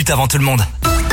Avant tout le monde.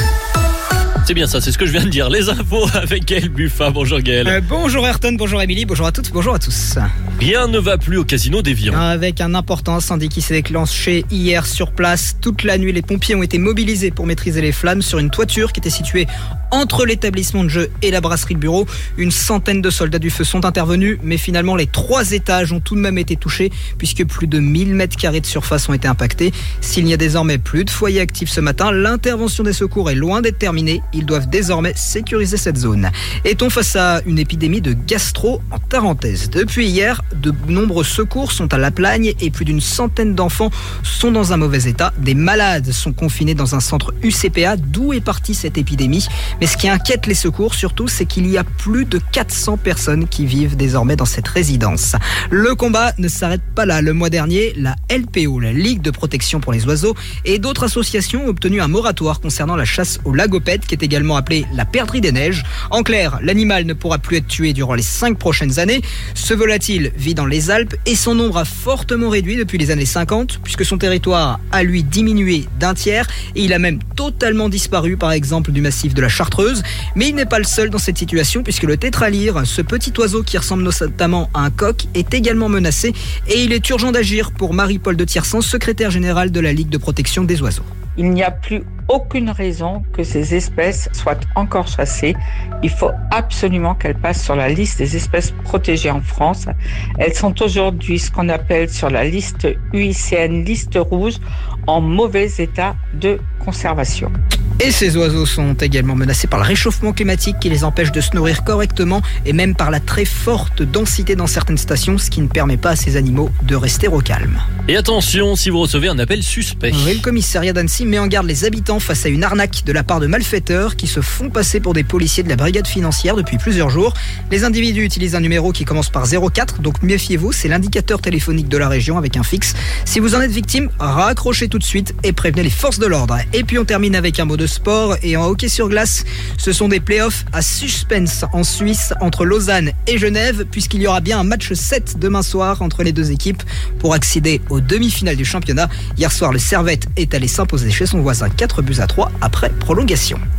C'est bien ça, c'est ce que je viens de dire. Les infos avec Gaël Buffat. Bonjour Gaël. Bonjour Ayrton, bonjour Émilie, bonjour à toutes, bonjour à tous. Rien ne va plus au casino d'Évian. Avec un important incendie qui s'est déclenché hier sur place. Toute la nuit, les pompiers ont été mobilisés pour maîtriser les flammes sur une toiture qui était située entre l'établissement de jeu et la brasserie Le Bureau. Une centaine de soldats du feu sont intervenus, mais finalement les 3 étages ont tout de même été touchés puisque plus de 1000 mètres carrés de surface ont été impactés. S'il n'y a désormais plus de foyers actifs ce matin, l'intervention des secours est loin d'être terminée. Ils doivent désormais sécuriser cette zone. Est-on face à une épidémie de gastro en Tarentaise? Depuis hier, de nombreux secours sont à La Plagne et plus d'une centaine d'enfants sont dans un mauvais état. Des malades sont confinés dans un centre UCPA d'où est partie cette épidémie. Mais ce qui inquiète les secours surtout, c'est qu'il y a plus de 400 personnes qui vivent désormais dans cette résidence. Le combat ne s'arrête pas là. Le mois dernier, la LPO, la Ligue de protection pour les oiseaux, et d'autres associations ont obtenu un moratoire concernant la chasse au lagopède, qui est également appelée la perdrix des neiges. En clair, l'animal ne pourra plus être tué durant les 5 prochaines années. Ce volatile vit dans les Alpes et son nombre a fortement réduit depuis les années 50, puisque son territoire a lui diminué d'un tiers et il a même totalement disparu, par exemple, du massif de la Chartreuse. Mais il n'est pas le seul dans cette situation, puisque le tétralyre, ce petit oiseau qui ressemble notamment à un coq, est également menacé et il est urgent d'agir pour Marie-Paul de Tiersan, secrétaire générale de la Ligue de protection des oiseaux. Il n'y a plus aucune raison que ces espèces soient encore chassées. Il faut absolument qu'elles passent sur la liste des espèces protégées en France. Elles sont aujourd'hui ce qu'on appelle sur la liste UICN, liste rouge, en mauvais état de conservation. Et ces oiseaux sont également menacés par le réchauffement climatique qui les empêche de se nourrir correctement et même par la très forte densité dans certaines stations, ce qui ne permet pas à ces animaux de rester au calme. Et attention, si vous recevez un appel suspect. Oui, le commissariat d'Annecy met en garde les habitants face à une arnaque de la part de malfaiteurs qui se font passer pour des policiers de la brigade financière depuis plusieurs jours. Les individus utilisent un numéro qui commence par 04, donc méfiez-vous, c'est l'indicateur téléphonique de la région avec un fixe. Si vous en êtes victime, raccrochez tout de suite et prévenez les forces de l'ordre. Et puis on termine avec un mot de sport et en hockey sur glace. Ce sont des playoffs à suspense en Suisse entre Lausanne et Genève, puisqu'il y aura bien un match 7 demain soir entre les deux équipes pour accéder aux demi-finales du championnat. Hier soir, le Servette est allé s'imposer chez son voisin 4-3 après prolongation.